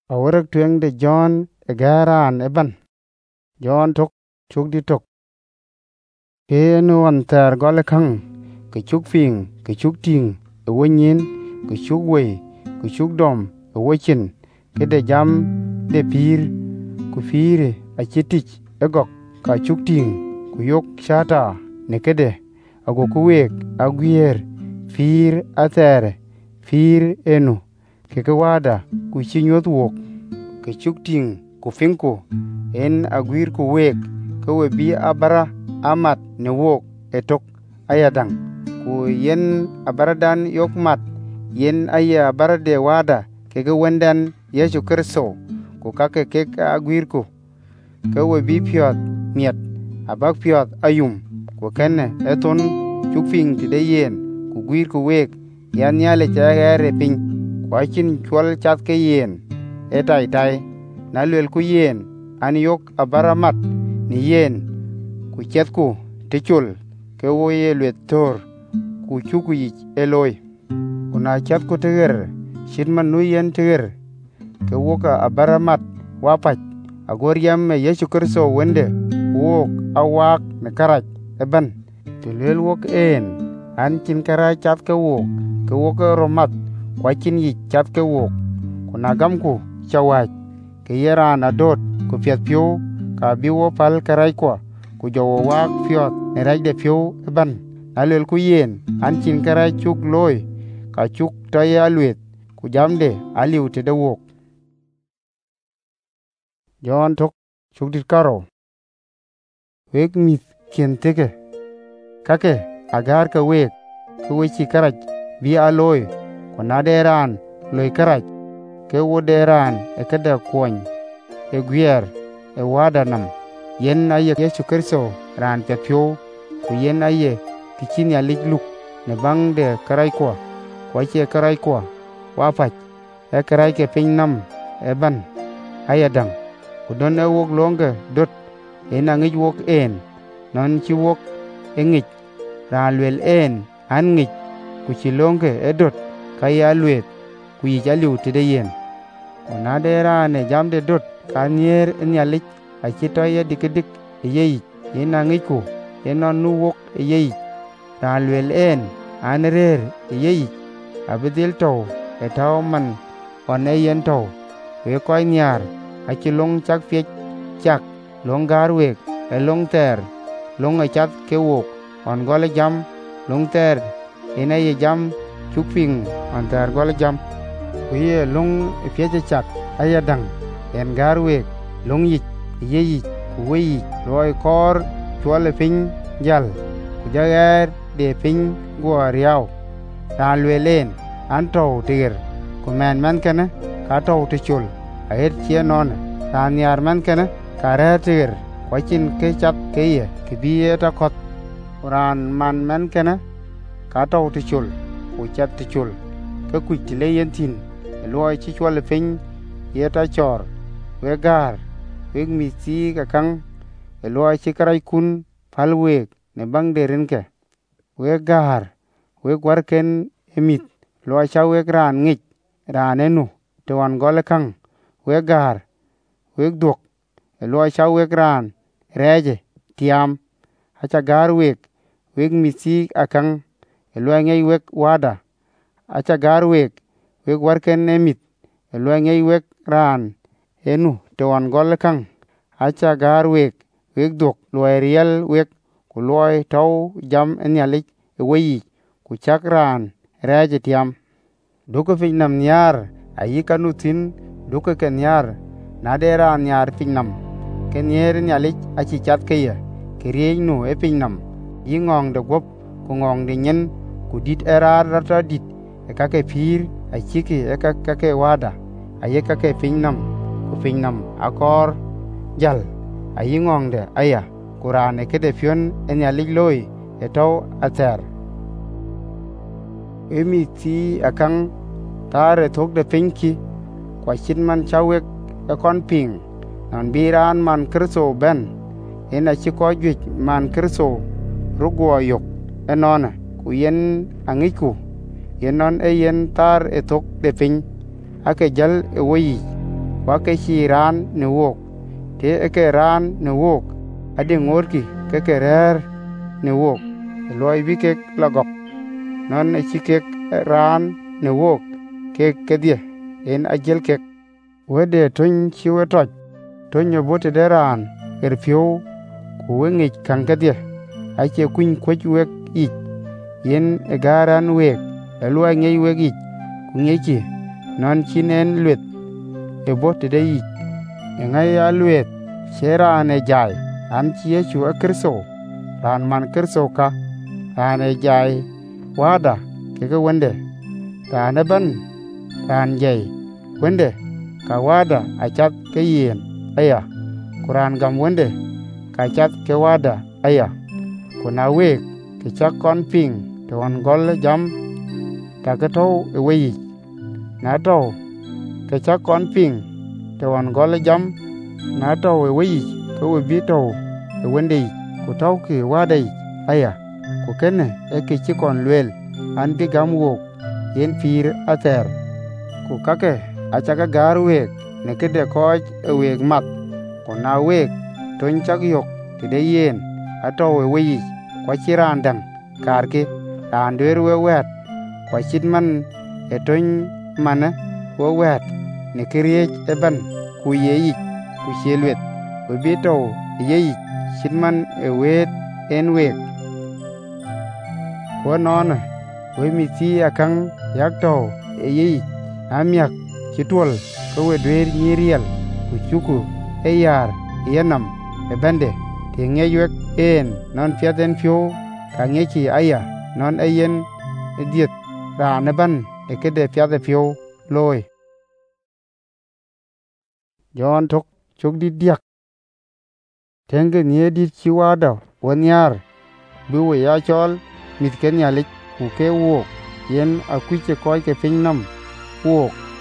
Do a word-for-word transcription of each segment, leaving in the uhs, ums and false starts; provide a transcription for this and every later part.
Awarak tueng de John egaran eban. John tok chuk di tok. Ke no antar gole kang. Ke chuk fing, ke chuk ting, e wanyin, ke chuk wey, ke chuk dom, e wachin. Ke de jam de pir, ku fire a chitich egok ka chuk ting, ku yok shata ne kede. Ago kuwek agwier fir atere, fir enu. Ke ke wada ku chinyot wok. Ke chuk ting ku finko en agwir ku wek ke we bi abara amat ne wok etok ayadang ku yen abaradan yok mat yen aya abara de wada ke ke wendan Yesu Kristo ku kake ke agwir ku ke we bi piot miet abak piot ayum ku kenne eton chuk fing ti de yen ku gwir ku wek yan yale chagere pin ku achin chwal chat ke yen etai tai na lwel ku yen an yok abaramat ni yen ku chet ku tichul ke wo ye lwet tor ku chuku yich eloi kuna chet ku tiger shitman nu yen tiger ke wo ka abaramat wapach agoriam me Yesu Kristo wende wok awak ne karach eban to lwel wok en an chin karach chat ke wok ke wo ka romat kwa chin yich chat ke wok kuna gam ku chawach ke yeran adot ku piet pio ka biwo pal karai kwa ku jowo wak piot ne raj de pio eban alel ku yen an chin karai chuk loy ka chuk toye alwet ku jamde aliu te de wok. John tok chuk dit karo wek mit kien teke kake agar ka wek ke wechi karaj bi aloy ku naderan loy karaj ke wo deran e kada kwony e gwier e wada nam yen aye Yesu Kristo ran pe pyo ku yen aye kichin ya ligluk ne bang de karai kwa kwa che karai kwa wapach e karai ke pin nam e ban ayadang ku don e wok longe dot e na ngij wok en non chi wok e ngij ran lwel en an ngij ku chi longe e dot kaya lwet ku yijaliu te de yen ona dera ne jamde dot kanier enyalich achitoye dikedik eyei ina ngiku ena nuwok eyei ralwel en anrer eyei abedil to etaw man oneyen to we koy nyar achilong chak fiech chak longar wek elong ter long achat ke wok on gole jam long ter ina ye jam chukping on ter gole jam kuye long fiech chak ayadang en garwek long yich yeyi kuweyi loy kor chwale piny jal kujager de piny guariaw talwelen anto tigir kumen men kene kato tichul aher chie non tanyar men kene kare tigir kwachin ke chat keye kibiye ta kot uran man men kene kato tichul ku chat tichul ke kuch tile yentin loy chi chwale piny yeta chor wegar weg misi ka kang eloy chikarai kun palweg ne bang derin ke weg gar weg warken emit loy cha weg ran ngich ran enu to wan gole kang weg gar weg dok eloy cha weg ran reje tiam acha gar weg weg misi akang eloy ngei weg wada acha gar weg weg warken emit eloy ngei weg ran enu to wan gole kang acha gar wek wek dok loy riel wek ku loy taw jam enyalich e weyi ku chakran reje tiam duko fin nam nyar ayi kanutin duko ken nyar nadera nyar fin nam ken yer enyalich achi chat keye kriej nu e fin nam yingong de gop ku ngong de nyen ku dit erar rata dit e kake pir achiki e kake wada ayi kake fin nam ku fin nam akor jal ayingong de aya kurane kede fion enyalig loy etaw ater emi ti akang tare tok de pinki kwa chin man chawek e kon ping non biran man Kristo ben ena chiko juj man Kristo rugo yok enona ku yen angiku yenon e yen tar e tok de pin ake jal e woyi wa ke chi ran ne wok te ke ran ne wok ade ngorki ke ke rer ne wok loy bi ke lagok non chi ke ran ne wok ke ke die en ajel ke wede tun chi we toj tun yo bote deran er fio ku wengi kan ke die ache kun kwech wek ich yen egaran wek elwa ngey wek ich ku ngeki non chinen lwet e bote de ich ngay alwet shera ne jai an chie chu akrso ran man krso ka ran e jai wada ke ke wende ran ban ran jai wende ka wada achat ke yen aya kuran gam wende ka chat ke wada aya kuna wek ke chak kon ping to on gol jam ta ke to e we na to ke chak kon ping to on gol jam na to e we ko we bi to e wende ku to ke wada aya ku kene e ke chi kon lwel an bi gam wok yen pir ater ku kake achaka gar wek ne ke de ko e wek mat ku na wek ton chak yok ti de yen ato we we kwa chirandang karki randur we wet kwa chitman eton mana we wet ne kriye eban ku yeyi ku chelwet we bito yeyi chitman e wet en wek ko non we mi ti akang yakto e yeyi amyak chitwol ko we dwer nyiriel ku chuku e yar yenam e bende te ngeyek en non fiaten fio ka ngeki aya non ayen diet ra ne ban e kede fiate fio loy John tok chok di diak tenge nie di chiwada wonyar bu we ya chol mit ken yalik ku ke wo yen akuche koy ke pinnam wo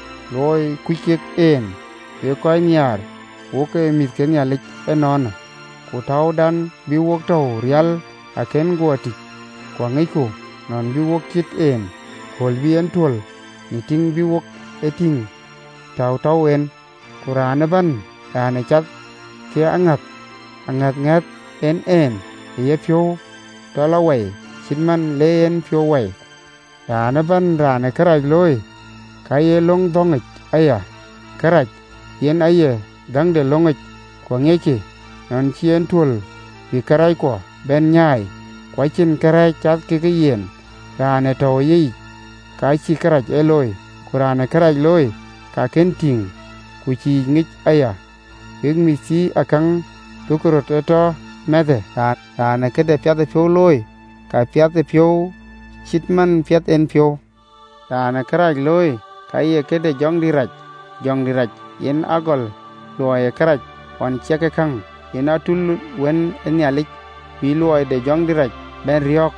loy kuche en we koy nyar wo ke mit ken yalik enon ku tau dan bi wok tau rial aken guati kwa ngiko non bi wok kit en hol bi en tol ni ting bi wok eting tau tau en kurane ban ane chat ke angat angat ngat en en ye fio tola way chitman le en fio way rane ban rane karaj loy kaye long dongich aya karaj yen aye dangde longich kwa ngeki non chien tul bi karai ko ben nyai kwa chin karai chat ke ke yen rane to yi ka chi karaj eloy kurane karaj loy ka kenting ku chi ngich aya ing mi si akang tukurot eto mede rane ke de pyat pyo loy ka pyat pyo chitman pyat en pyo rane karaj loy ka ye ke de jong di raj jong di raj yen agol loy karaj on cheke kang ina tul wen enyalik bi loy de jong di raj ben riok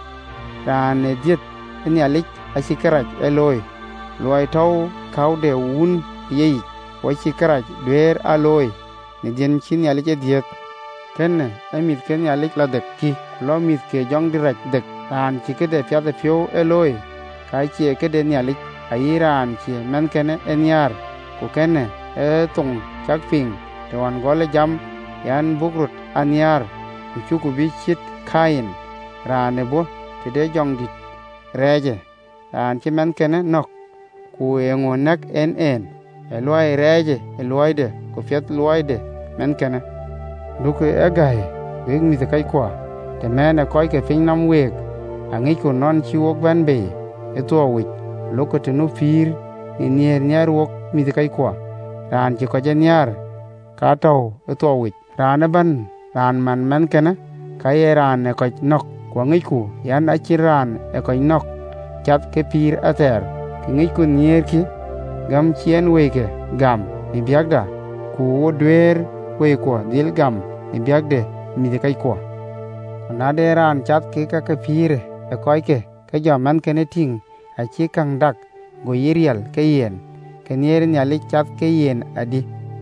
ran diet enyalik asikaraj eloy loy taw kaw de un yei wasikaraj der aloy ni den chin yalik diet ken amit ken yalik la dek ki lo mit ke jong di raj dek ran chike de pyat pyo eloy kai che ke de nyalik airan che men ken enyar ku ken e tung chak ping de wan gole jam yan bukrut anyar chuku bi chit kain rane bo tede jong dit reje ran che men ken nok ku engonak en en eloy reje eloy de ku fiat loy de men ken duku egay weg mi te kai kwa te mena koy ke fin nam weg angi ku non chi wok ban be eto wik loko te no fir ni nier nyar wok mi te kai kwa ran chi ko janyar ka taw eto wik ran ban ran man men ken kay ran ne ko nok kwa ngi ku yan achiran e ko nok chat ke pir ater ngi ku nier ki gam chien weke gam ni biagda ku dwer we ko dil gam ni biagde mi de kai ko na de ran chat ke ka ke pire e koy ke ke jam man ke ne ting a chi kang dak go yirial ke yen ke nier nyali chat ke yen adi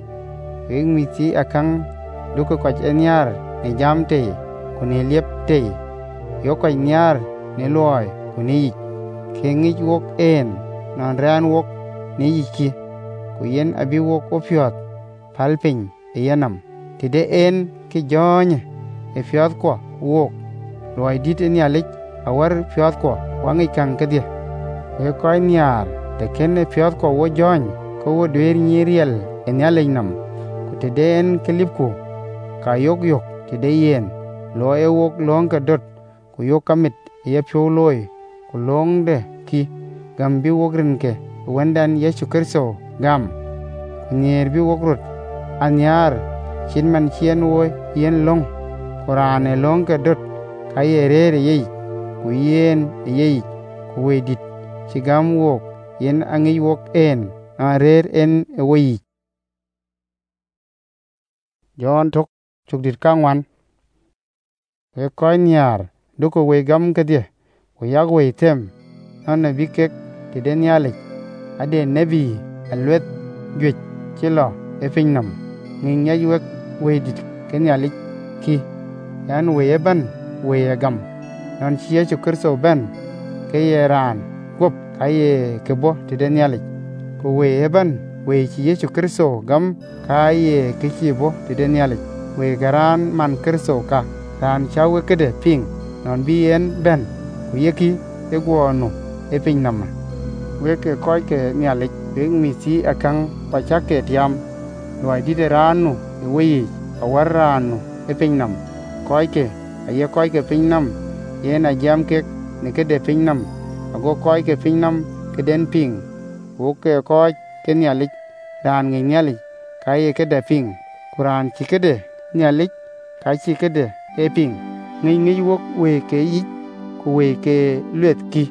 ing mi ti akang du ko kwaj enyar ni jam te ku ni liep te yo ko nyar ni loy ku ni ke ngi wok en non ran wok ni ki ku yen abi wok opiot palping yanam tide en ki jonye e fiat ko wok loy dit en yalik awar fiat ko wangi kan kedie e koy niar te ken fiat ko wo jony ko wo dwer nyiriel en yalinam ko tide en kelipku ka yok yok tide yen lo e wok long ka dot ko yok kamit ye pyo loy ko long de ki gam bi wogrin ke wendan Yesu Kristo gam nyer bi wogrot anyar chin man chien wo yen long Qur'ane long ka dot kayere ye ku yen ye ku wedit chigam wok yen angi wok en arer en we John tok chukdit kangwan e koy nyar duko we gam kedie ku yag we tem anna bikek tiden yalik ade nabi alwet gwej chilo e finnam ngin yayek we dit ken yalik ki yan we ban we gam non chiye chu kurso ben ke yeran gop kaye kebo tiden yalik ko we ban we chiye chu kurso gam kaye ke chibo tiden yalik we garan man kurso ka ran chawe kede ping non bien ben ku yeki e gwonu e finnam we ke koy ke nyalik bing mi si akang pachake tiam loy dide ranu e we awaranu e finnam koy ke aye koy ke finnam yena jam ke ne ke de finnam ago koy ke finnam ke den ping wo ke koy ke nyalik ran ngi nyalik kaye ke de ping kuran chi ke de nyalik ka chi ke de e ping ngi ngi wok we ke yi ku we ke luet ki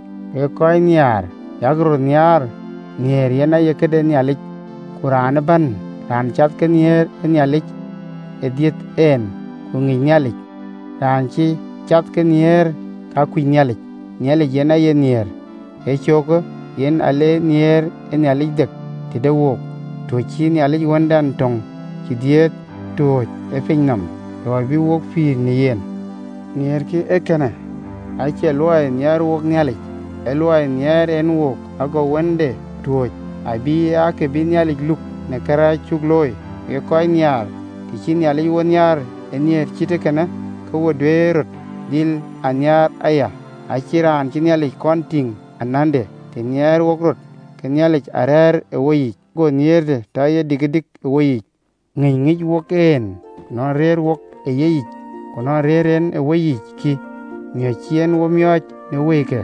e koy nyar yagro nyar nier yana ye ke de nyalik kuran ban ran chat ke nier nyalik e diet en ku ngi nyalik ran chi chat ke nier ka ku nyalik nyalik yana ye nier e choko yen ale nier en nyalik dek ti de wok to chi nyalik wandan tong ki diet to e finnam do bi wok fi ni yen nier ki ekene ai che loy nier wok nyalik e loy nier en wok ago wende to abi ake bi nyalik luk ne kara chuk loy e koy niar ti chi nyalik won niar e nier chite kana ko wodwerot dil anyar aya achiran chi nyalik konting anande ti nier wokrot ke nyalik arer e woyi go nierde ta ye digidik e woyi ngi ngi wok en no rer wok e yeyi ko no reren e woyi ki ngi chien wo myot ne weke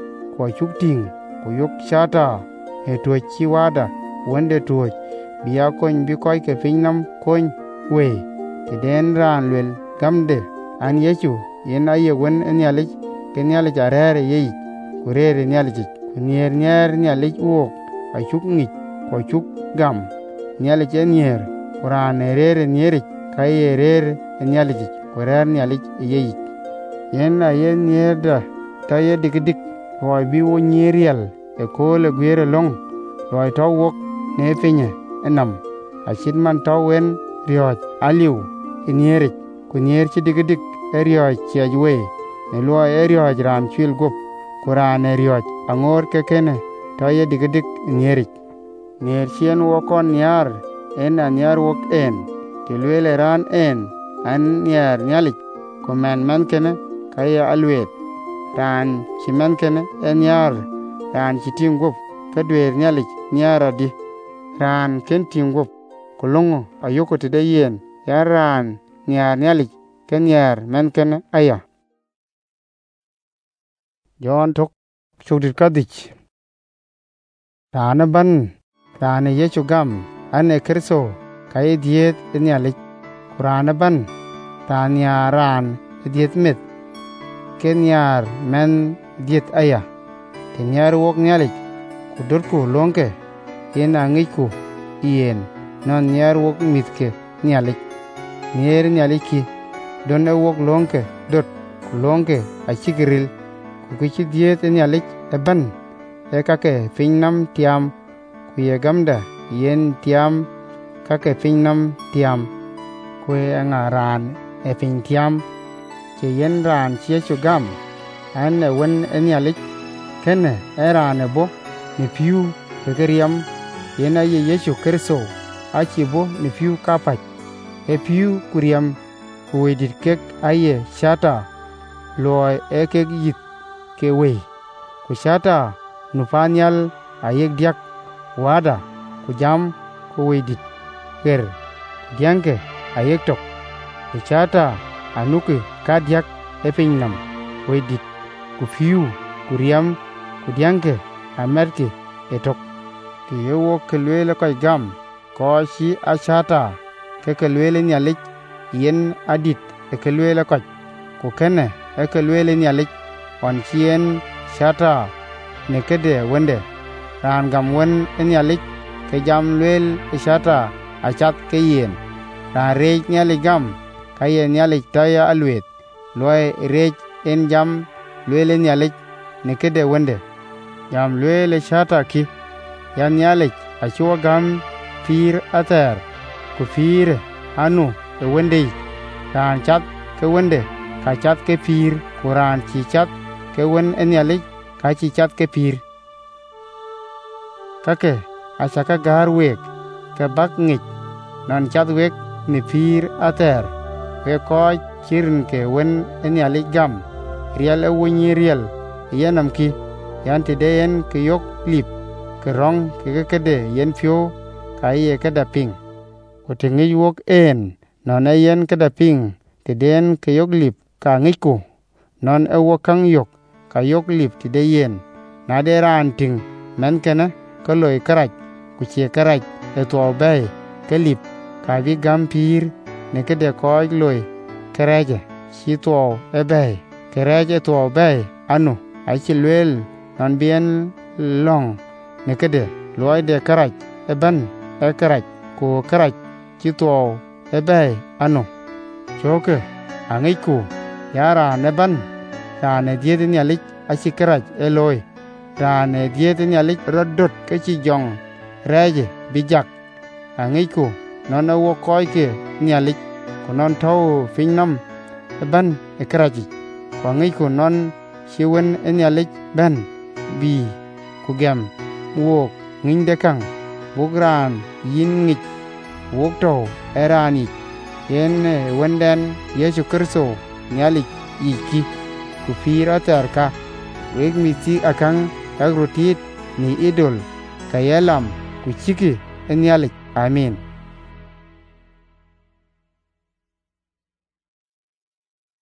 ko chukting ko yok chata e to chi wada wonde to biya kon bi koy ke finnam kon we ti den ran lel gamde an yechu yen aye won en yalik ken yalik arere yeyi ko rere nyalik ko nier nier nyalik wo a chuk ngi ko chuk gam nyalik en nier ran rere nier kay rere en yalik ko rere nyalik yeyi yen aye nier da taye digidik roy bi wo nyeriel e ko le gwere long roy to wok ne finye enam a chit man to wen rioj aliu inierik ku nier chi digidik e rioj chiajwe ne lo e rioj ran chwil gop kuran e rioj angor ke kene to ye digidik nierik nier chien wo kon niar en aniar wok en ti lwele ran en an niar nyalik ko men men kene kaya alwet ran chimen kene en yar ran chitim gop ka dwer nyalik niara di ran ken tim gop kulungo ayoko te de yen yar ran niar nyalik ken yar men kene aya John tok chudit kadich ran ban ran yechu gam ane kristo kay diet nyalik kuran ban ran yaran diet met kenyar men diet aya kenyar wok nyalik ku dorku lonke yen angiku yen non nyar wok mitke nyalik nyer nyaliki don e wok lonke dot ku lonke achigiril ku kichi diet nyalik eban e kake finnam tiam ku ye gamda yen tiam kake finnam tiam ku e ngaran e fin tiam che yen ran che chu gam an wen en yalik kene era ne bo ni piu ke kriam yen ay Yesu Kristo achi bo ni fiu kapach e fiu kuriam kuidit kek aye shata loy e kek yit ke we ku shata nu fanyal ayek diak wada ku jam ku wedit ger dianke ayek tok ku shata anuke kadiak e pinnam wedit ku fiu kuriam ku dianke amerke etok ti yewo kelwele koy gam ko shi ashata ke kelwele nyalik yen adit e kelwele koy ku kene e kelwele nyalik on chien shata ne kede wende ran gam wen nyalik ke jam lwel shata achat ke yen ran rej nyalik gam kaye nyalik taya alwet loy rej en jam lwele nyalik ne kede wende jam lwele shata ki yan nyalik achuwa gam fir ater ku fir anu e wende ran chat ke wende ka chat ke fir kuran chi chat ke wen en nyalik ka chi chat ke fir kake asaka gar wek ke bak ngik non chat wek ni fir ater ke ko chirin ke wen en nyalik gam riel e wunyi riel yanam ki yan ti den ke yok lip ke rong ke kede yen fio ka ye kada ping ko te ngi wok en non e yen kada ping ti den ke yok lip ka ngi ku non e wo kang yok ka yok lip ti de yen na de ran ting men kana ko loy karaj ku che karaj e to bay ke lip ka vi gam pir ne kede ko loy karaje chi to e bay karaje to bay anu ai chi lwel non bien long ne kede loy de karaj e ban e karaj ku karaj chi to e bay anu choke angai ku yara ne ban ra ne die de nyalik a chi karaj e loy ra ne die de nyalik rodot ke chi jong reje bijak angai ku non e wo koy ke nyalik ku non taw finnam e ban e karaji ku angai ku non chiwen e nyalik ban bi ku gem wok ngin de kang bugran yin ngik wok to erani yen wenden yesu kristo nyalik iki ku fira tarka weg mi ti akang agrutit ni idol kayalam ku chiki nyalik amin